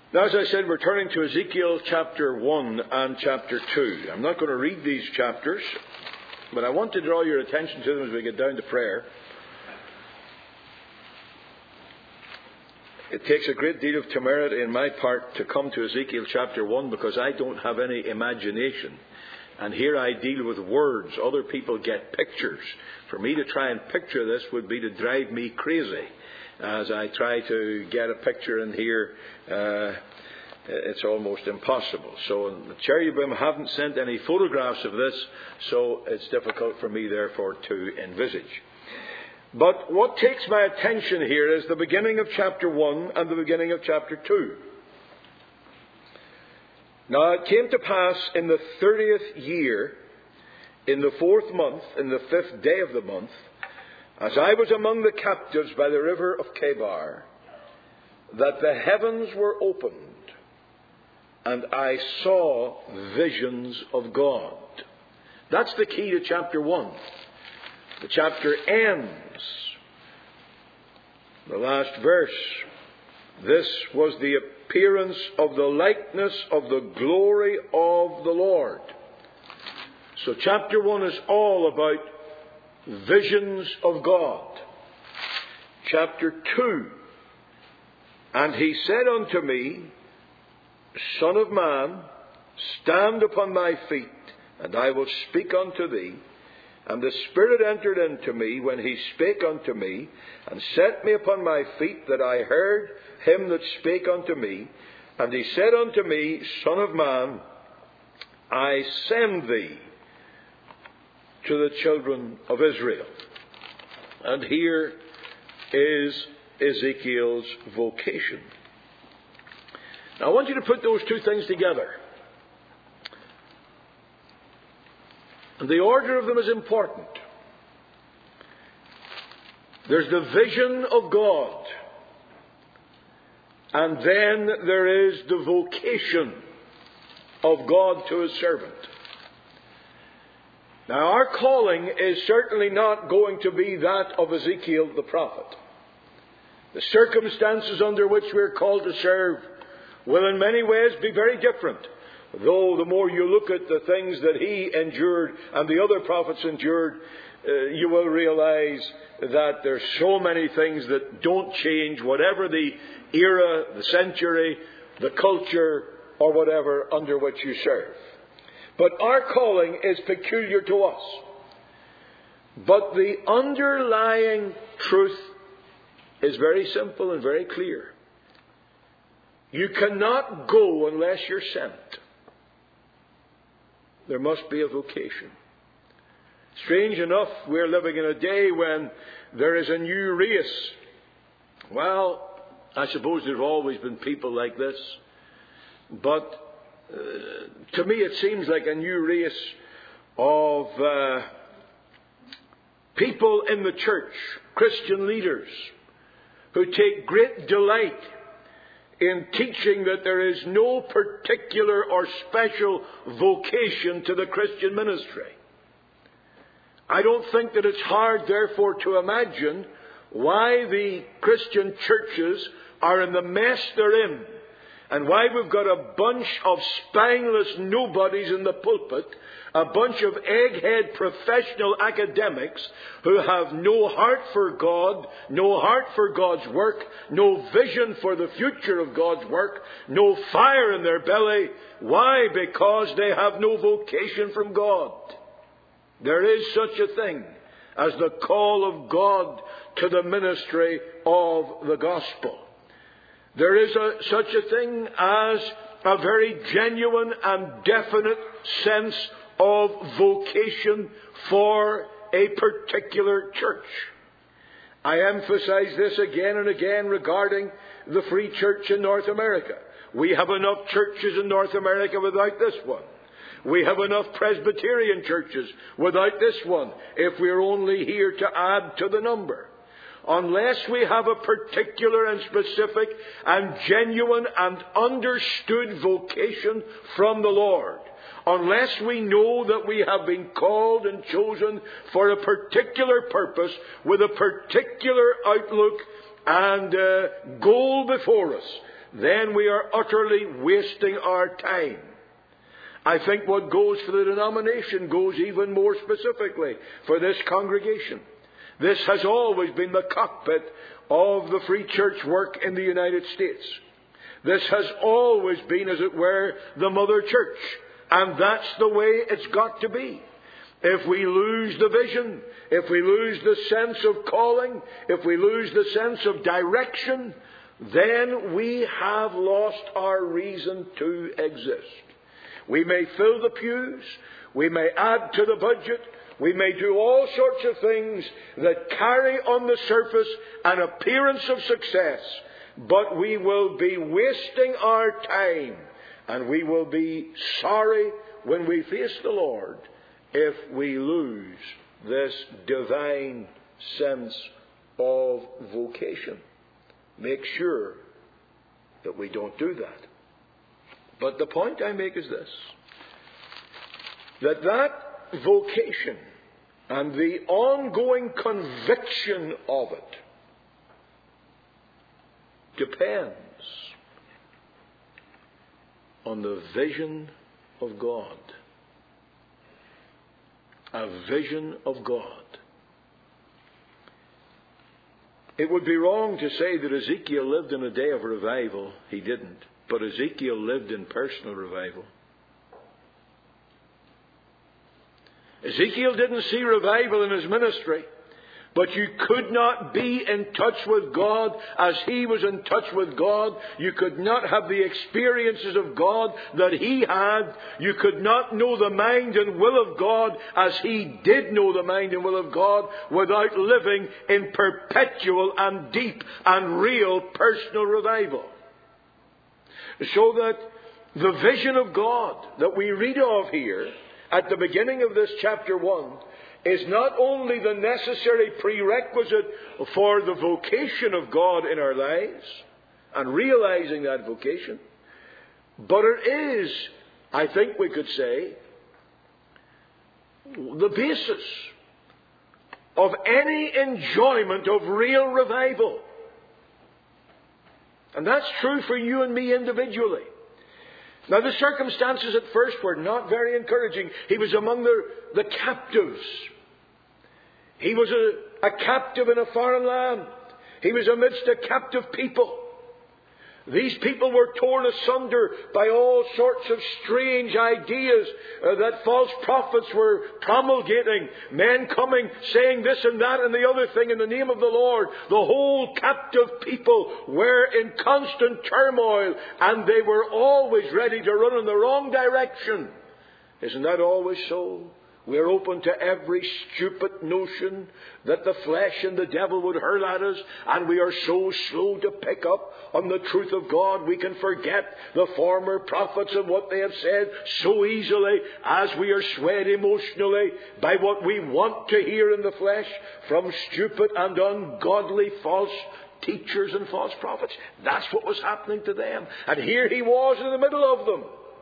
Now, as I said, we're turning to Ezekiel chapter 1 and chapter 2. I'm not going to read these chapters, but I want to draw your attention to them as we get down to prayer. It takes a great deal of temerity in my part to come to Ezekiel chapter 1 because I don't have any imagination. And here I deal with words. Other people get pictures. For me to try and picture this would be to drive me crazy. As I try to get a picture in here, it's almost impossible. So the cherubim haven't sent any photographs of this, so it's difficult for me, therefore, to envisage. But what takes my attention here is the beginning of chapter 1 and the beginning of chapter 2. Now it came to pass in the 30th year, in the 4th month, in the 5th day of the month, as I was among the captives by the river of Chebar, that the heavens were opened, and I saw visions of God. That's the key to chapter 1. The chapter ends. The last verse. This was the appearance of the likeness of the glory of the Lord. So chapter 1 is all about visions of God. Chapter 2. And he said unto me, Son of man, stand upon thy feet, and I will speak unto thee. And the Spirit entered into me when he spake unto me, and set me upon my feet, that I heard him that spake unto me. And he said unto me, Son of man, I send thee to the children of Israel. And here is Ezekiel's vocation. Now I want you to put those two things together. And the order of them is important. There's the vision of God. And then there is the vocation of God to his servant. Now our calling is certainly not going to be that of Ezekiel the prophet. The circumstances under which we're called to serve will in many ways be very different. Though the more you look at the things that he endured and the other prophets endured, you will realize that there's so many things that don't change, whatever the era, the century, the culture, or whatever under which you serve. But our calling is peculiar to us. But the underlying truth is very simple and very clear. You cannot go unless you're sent. There must be a vocation. Strange enough, we're living in a day when there is a new race. Well, I suppose there's always been people like this. But to me it seems like a new race of people in the church, Christian leaders, who take great delight in teaching that there is no particular or special vocation to the Christian ministry. I don't think that it's hard, therefore, to imagine why the Christian churches are in the mess they're in, and why we've got a bunch of spineless nobodies in the pulpit, a bunch of egghead professional academics who have no heart for God, no heart for God's work, no vision for the future of God's work, no fire in their belly. Why? Because they have no vocation from God. There is such a thing as the call of God to the ministry of the gospel. There is such a thing as a very genuine and definite sense of vocation for a particular church. I emphasize this again and again regarding the Free Church in North America. We have enough churches in North America without this one. We have enough Presbyterian churches without this one, if we're only here to add to the number. Unless we have a particular and specific and genuine and understood vocation from the Lord, unless we know that we have been called and chosen for a particular purpose with a particular outlook and goal before us, then we are utterly wasting our time. I think what goes for the denomination goes even more specifically for this congregation. This has always been the cockpit of the Free Church work in the United States. This has always been, as it were, the mother church. And that's the way it's got to be. If we lose the vision, if we lose the sense of calling, if we lose the sense of direction, then we have lost our reason to exist. We may fill the pews, we may add to the budget, we may do all sorts of things that carry on the surface an appearance of success, but we will be wasting our time, and we will be sorry when we face the Lord if we lose this divine sense of vocation. Make sure that we don't do that. But the point I make is this, that vocation and the ongoing conviction of it depends on the vision of God. A vision of God. It would be wrong to say that Ezekiel lived in a day of revival. He didn't. But Ezekiel lived in personal revival. Ezekiel didn't see revival in his ministry. But you could not be in touch with God as he was in touch with God. You could not have the experiences of God that he had. You could not know the mind and will of God as he did know the mind and will of God without living in perpetual and deep and real personal revival. So that the vision of God that we read of here at the beginning of this chapter 1 is not only the necessary prerequisite for the vocation of God in our lives and realizing that vocation, but it is, I think we could say, the basis of any enjoyment of real revival. And that's true for you and me individually. Now, the circumstances at first were not very encouraging. He was among the captives. He was a captive in a foreign land. He was amidst a captive people. These people were torn asunder by all sorts of strange ideas that false prophets were promulgating. Men coming, saying this and that and the other thing in the name of the Lord. The whole captive people were in constant turmoil, and they were always ready to run in the wrong direction. Isn't that always so? We are open to every stupid notion that the flesh and the devil would hurl at us, and we are so slow to pick up on the truth of God. We can forget the former prophets and what they have said so easily as we are swayed emotionally by what we want to hear in the flesh from stupid and ungodly false teachers and false prophets. That's what was happening to them. And here he was in the middle of them.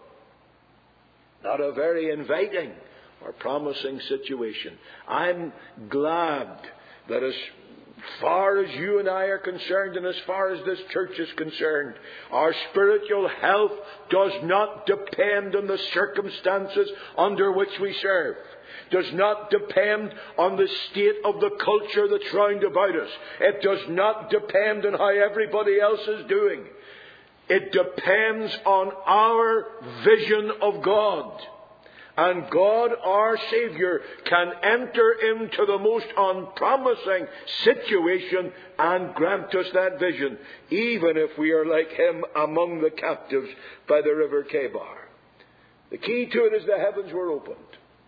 Not a very inviting or promising situation. I'm glad that as far as you and I are concerned, and as far as this church is concerned, our spiritual health does not depend on the circumstances under which we serve. Does not depend on the state of the culture that's round about us. It does not depend on how everybody else is doing. It depends on our vision of God. And God, our Savior, can enter into the most unpromising situation and grant us that vision, even if we are like him among the captives by the river Kebar. The key to it is the heavens were opened.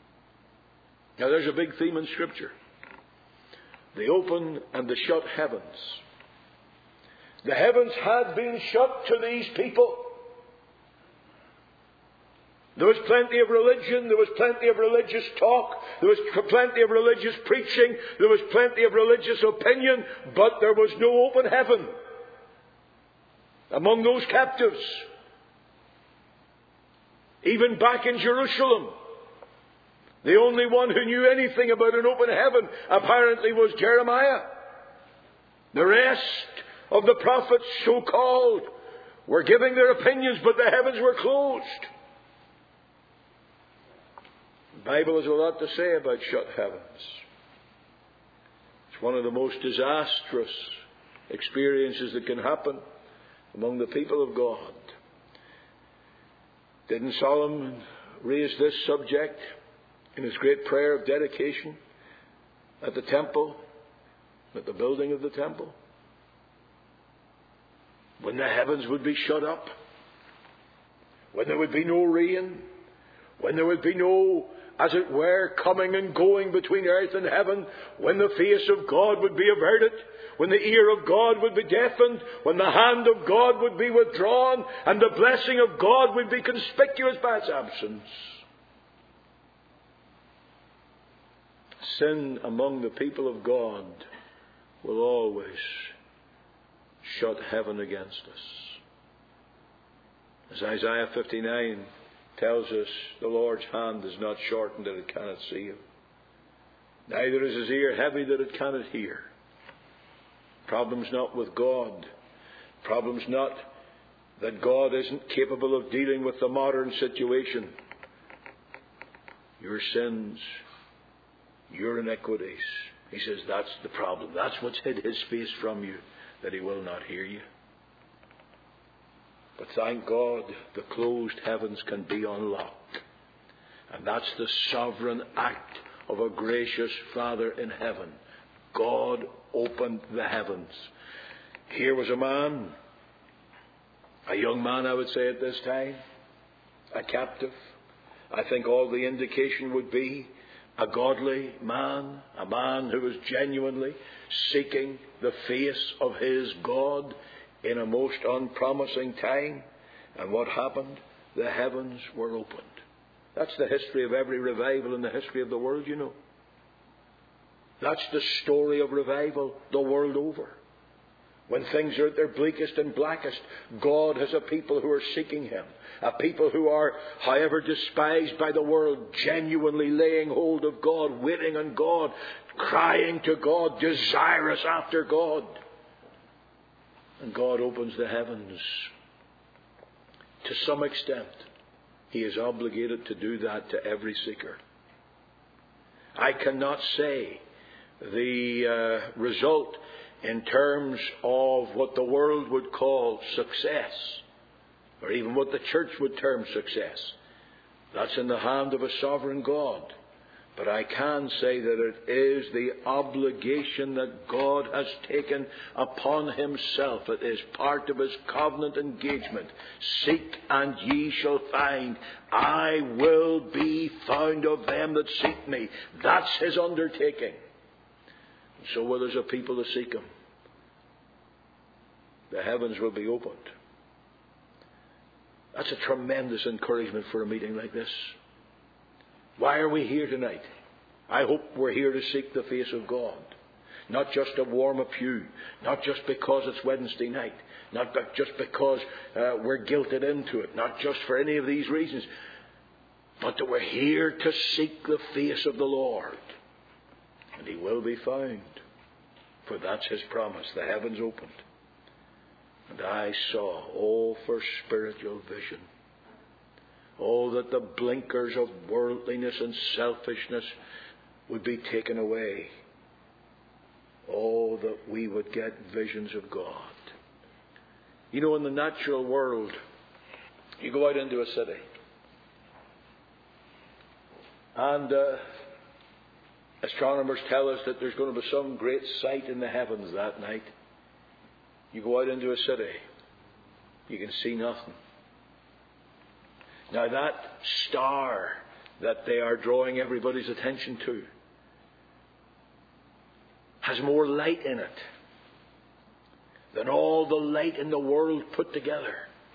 Now there's a big theme in Scripture. The open and the shut heavens. The heavens had been shut to these people. There was plenty of religion, there was plenty of religious talk, there was plenty of religious preaching, there was plenty of religious opinion, but there was no open heaven among those captives. Even back in Jerusalem, the only one who knew anything about an open heaven apparently was Jeremiah. The rest of the prophets, so-called, were giving their opinions, but the heavens were closed. The Bible has a lot to say about shut heavens. It's one of the most disastrous experiences that can happen among the people of God. Didn't Solomon raise this subject in his great prayer of dedication at the temple, at the building of the temple? When the heavens would be shut up, when there would be no rain, when there would be no, as it were, coming and going between earth and heaven, when the face of God would be averted, when the ear of God would be deafened, when the hand of God would be withdrawn, and the blessing of God would be conspicuous by its absence. Sin among the people of God will always shut heaven against us. As Isaiah 59 tells us, the Lord's hand is not shortened that it cannot save, neither is his ear heavy that it cannot hear. Problem's not with God. Problem's not that God isn't capable of dealing with the modern situation. Your sins, your iniquities. He says that's the problem. That's what's hid his face from you, that he will not hear you. But thank God the closed heavens can be unlocked. And that's the sovereign act of a gracious Father in heaven. God opened the heavens. Here was a man, a young man I would say at this time, a captive. I think all the indication would be a godly man, a man who was genuinely seeking the face of his God in a most unpromising time. And what happened? The heavens were opened. That's the history of every revival in the history of the world, you know. That's the story of revival the world over. When things are at their bleakest and blackest, God has a people who are seeking him. A people who are, however despised by the world, genuinely laying hold of God, waiting on God, crying to God, desirous after God. And God opens the heavens. To some extent, he is obligated to do that to every seeker. I cannot say the result in terms of what the world would call success, or even what the church would term success. That's in the hand of a sovereign God. But I can say that it is the obligation that God has taken upon himself. It is part of his covenant engagement. Seek and ye shall find. I will be found of them that seek me. That's his undertaking. So where there's a people to seek him, the heavens will be opened. That's a tremendous encouragement for a meeting like this. Why are we here tonight? I hope we're here to seek the face of God. Not just to warm a pew. Not just because it's Wednesday night. Not just because we're guilted into it. Not just for any of these reasons. But that we're here to seek the face of the Lord. And he will be found. For that's his promise. The heavens opened. And I saw, for spiritual vision. That the blinkers of worldliness and selfishness would be taken away. That we would get visions of God. You know, in the natural world, you go out into a city. And astronomers tell us that there's going to be some great sight in the heavens that night. You go out into a city, you can see nothing. Now that star that they are drawing everybody's attention to has more light in it than all the light in the world put together.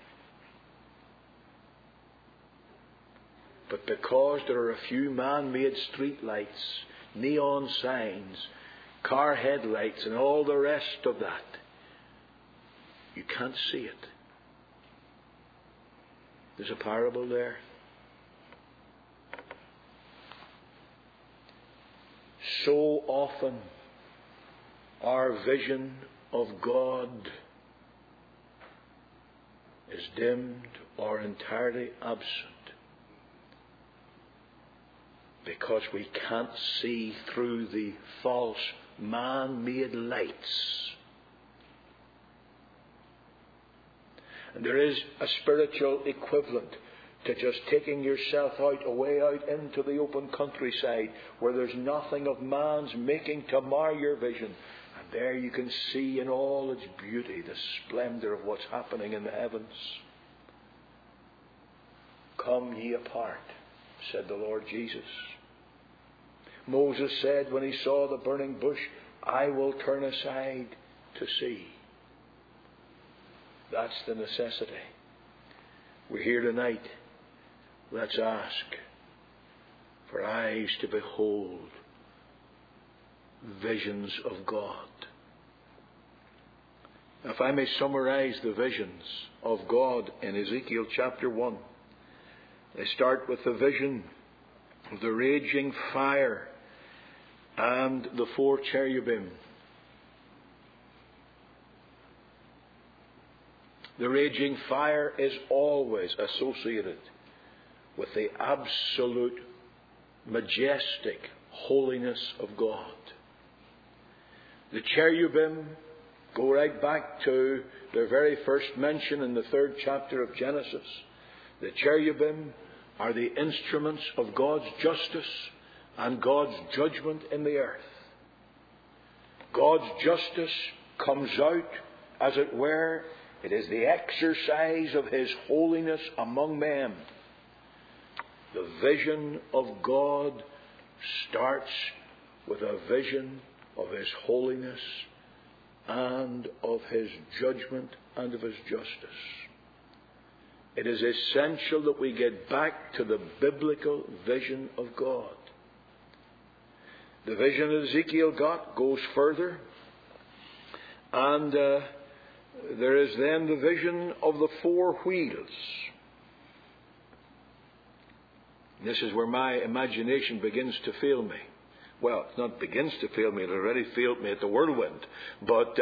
But because there are a few man-made street lights, neon signs, car headlights and all the rest of that, you can't see it. There's a parable there. So often our vision of God dimmed or entirely absent because we can't see through the false man-made lights. And there is a spiritual equivalent to just taking yourself away out into the open countryside where there's nothing of man's making to mar your vision. And there you can see in all its beauty the splendor of what's happening in the heavens. Come ye apart, said the Lord Jesus. Moses said when he saw the burning bush, I will turn aside to see. That's the necessity. We're here tonight. Let's ask for eyes to behold visions of God. If I may summarize the visions of God in Ezekiel chapter 1, they start with the vision of the raging fire and the 4 cherubim. The raging fire is always associated with the absolute, majestic holiness of God. The cherubim go right back to their very first mention in the 3rd chapter of Genesis. The cherubim are the instruments of God's justice and God's judgment in the earth. God's justice comes out, as it were. It is the exercise of His holiness among men. The vision of God starts with a vision of His holiness and of His judgment and of His justice. It is essential that we get back to the biblical vision of God. The vision Ezekiel got goes further, and there is then the vision of the 4 wheels. This is where my imagination begins to fail me. Well, it not begins to fail me, it already failed me at the whirlwind. But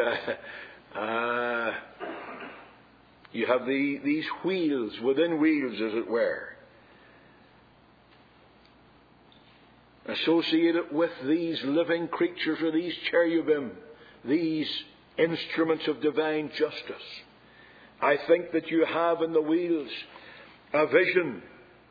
you have these wheels within wheels, as it were. Associated with these living creatures or these cherubim, these instruments of divine justice. I think that you have in the wheels a vision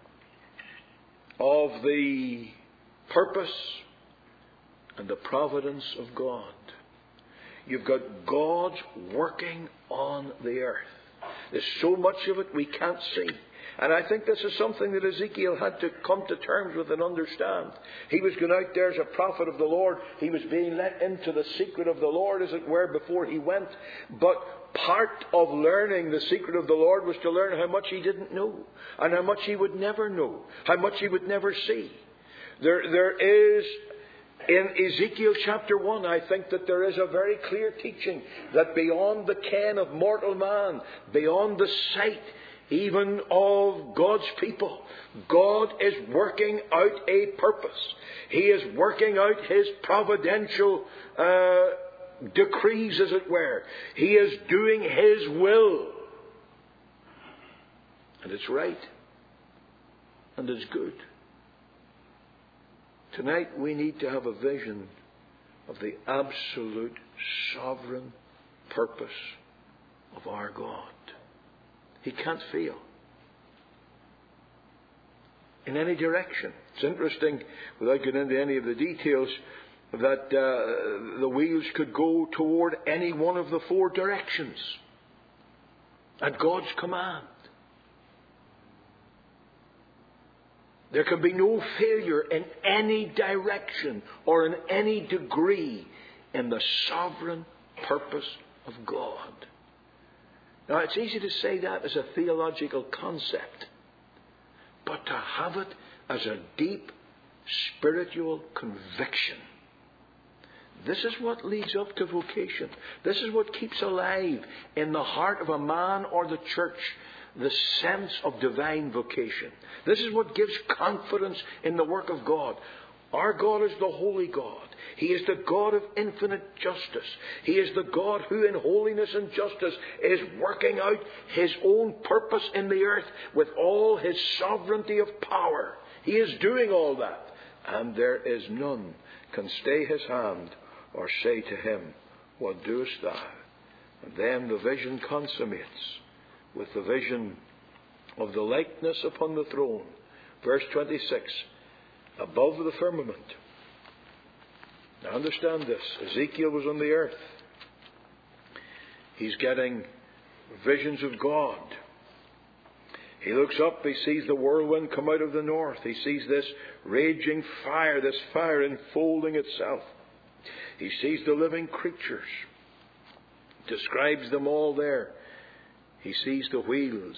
of the purpose and the providence of God. You've got God working on the earth. There's so much of it we can't see. And I think this is something that Ezekiel had to come to terms with and understand. He was going out there as a prophet of the Lord. He was being let into the secret of the Lord, as it were, before he went. But part of learning the secret of the Lord was to learn how much he didn't know, and how much he would never know, how much he would never see. There is, in Ezekiel chapter 1, I think that there is a very clear teaching that beyond the ken of mortal man, beyond the sight even of God's people, God is working out a purpose. He is working out His providential decrees, as it were. He is doing His will. And it's right. And it's good. Tonight we need to have a vision of the absolute sovereign purpose of our God. He can't fail in any direction. It's interesting, without getting into any of the details, that the wheels could go toward any one of the 4 directions at God's command. There can be no failure in any direction or in any degree in the sovereign purpose of God. Now, it's easy to say that as a theological concept, but to have it as a deep spiritual conviction. This is what leads up to vocation. This is what keeps alive in the heart of a man or the church the sense of divine vocation. This is what gives confidence in the work of God. Our God is the holy God. He is the God of infinite justice. He is the God who in holiness and justice is working out His own purpose in the earth with all His sovereignty of power. He is doing all that. And there is none can stay His hand or say to Him, what doest thou? And then the vision consummates with the vision of the likeness upon the throne. Verse 26, above the firmament. Now understand this. Ezekiel was on the earth. He's getting visions of God. He looks up, he sees the whirlwind come out of the north. He sees this raging fire, this fire enfolding itself. He sees the living creatures. Describes them all there. He sees the wheels.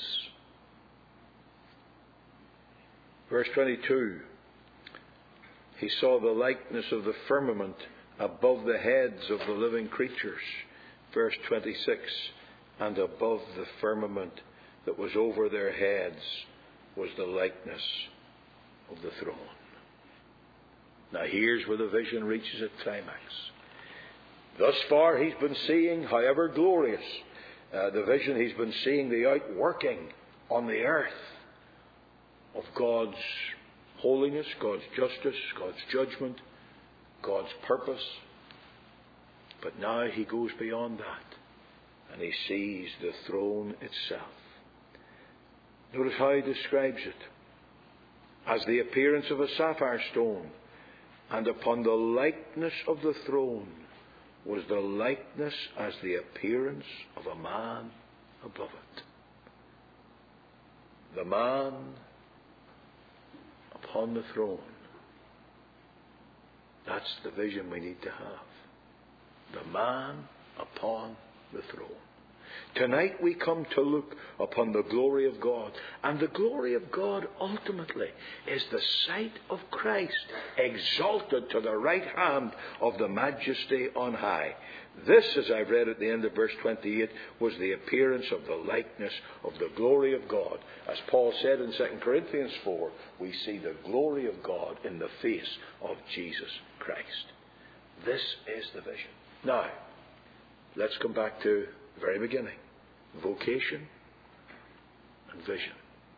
Verse 22. He saw the likeness of the firmament above the heads of the living creatures. Verse 26. And above the firmament that was over their heads was the likeness of the throne. Now here's where the vision reaches its climax. Thus far he's been seeing, however glorious, the vision, he's been seeing the outworking on the earth of God's holiness, God's justice, God's judgment, God's purpose. But now he goes beyond that and he sees the throne itself. Notice how he describes it. As the appearance of a sapphire stone, and upon the likeness of the throne was the likeness as the appearance of a man above it. The man upon the throne. That's the vision we need to have. The man upon the throne. Tonight we come to look upon the glory of God. And the glory of God ultimately is the sight of Christ exalted to the right hand of the Majesty on high. This, as I've read at the end of verse 28, was the appearance of the likeness of the glory of God. As Paul said in 2 Corinthians 4, we see the glory of God in the face of Jesus Christ. This is the vision. Now, let's come back to the very beginning. Vocation and vision.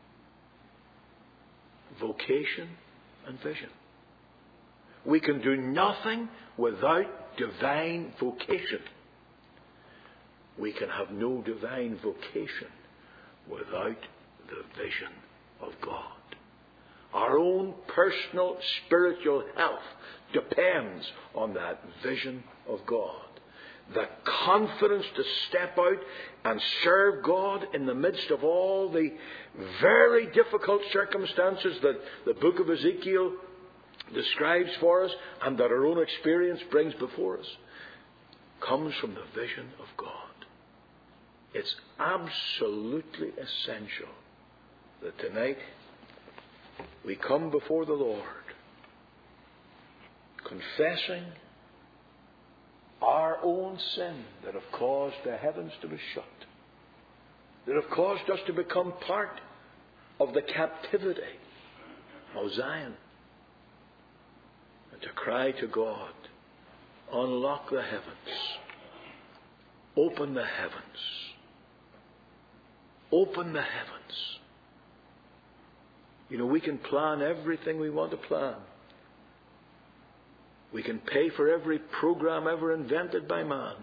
Vocation and vision. We can do nothing without divine vocation. We can have no divine vocation without the vision of God. Our own personal spiritual health depends on that vision of God. The confidence to step out and serve God in the midst of all the very difficult circumstances that the book of Ezekiel describes for us and that our own experience brings before us comes from the vision of God. It's absolutely essential that tonight we come before the Lord confessing our own sin that have caused the heavens to be shut, that have caused us to become part of the captivity of Zion, and to cry to God, unlock the heavens, open the heavens, open the heavens. You know, we can plan everything we want to plan. We can pay for every program ever invented by man.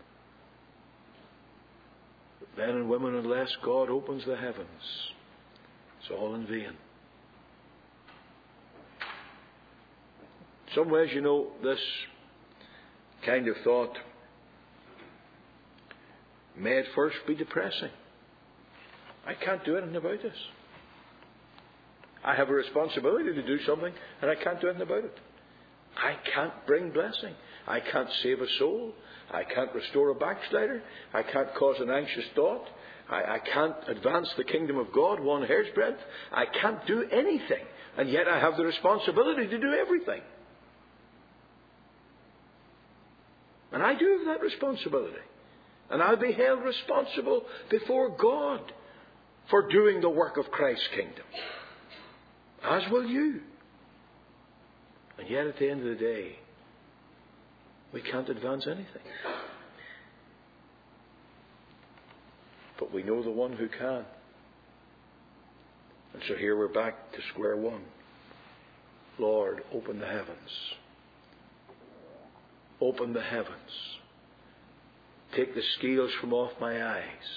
But men and women, unless God opens the heavens, it's all in vain. In some ways, you know, this kind of thought may at first be depressing. I can't do anything about this. I have a responsibility to do something, and I can't do anything about it. I can't bring blessing. I can't save a soul. I can't restore a backslider. I can't cause an anxious thought. I can't advance the kingdom of God one hair's breadth. I can't do anything. And yet I have the responsibility to do everything. And I do have that responsibility. And I'll be held responsible before God for doing the work of Christ's kingdom. As will you. And yet at the end of the day, we can't advance anything. But we know the one who can. And so here we're back to square one. Lord, open the heavens. Open the heavens. Take the scales from off my eyes.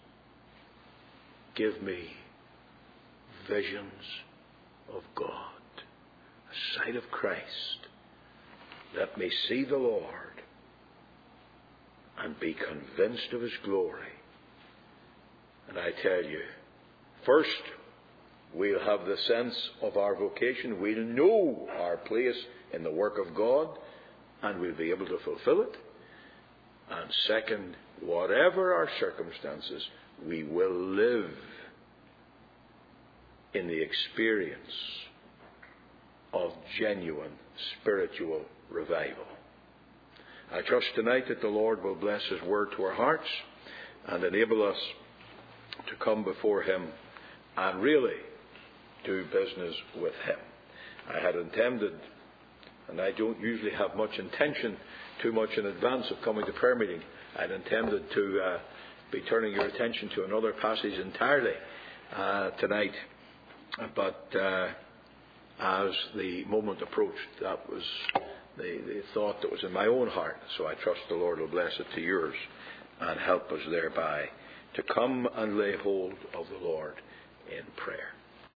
Give me visions of God, a sight of Christ. Let me see the Lord and be convinced of His glory. And I tell you, first, we'll have the sense of our vocation. We'll know our place in the work of God, and we'll be able to fulfill it. And second, whatever our circumstances, we will live in the experience of genuine spiritual revival. I trust tonight that the Lord will bless His word to our hearts and enable us to come before Him and really do business with Him. I had intended, and I don't usually have much intention too much in advance of coming to prayer meeting, I'd intended to be turning your attention to another passage entirely tonight. But as the moment approached, that was the thought that was in my own heart. So I trust the Lord will bless it to yours and help us thereby to come and lay hold of the Lord in prayer.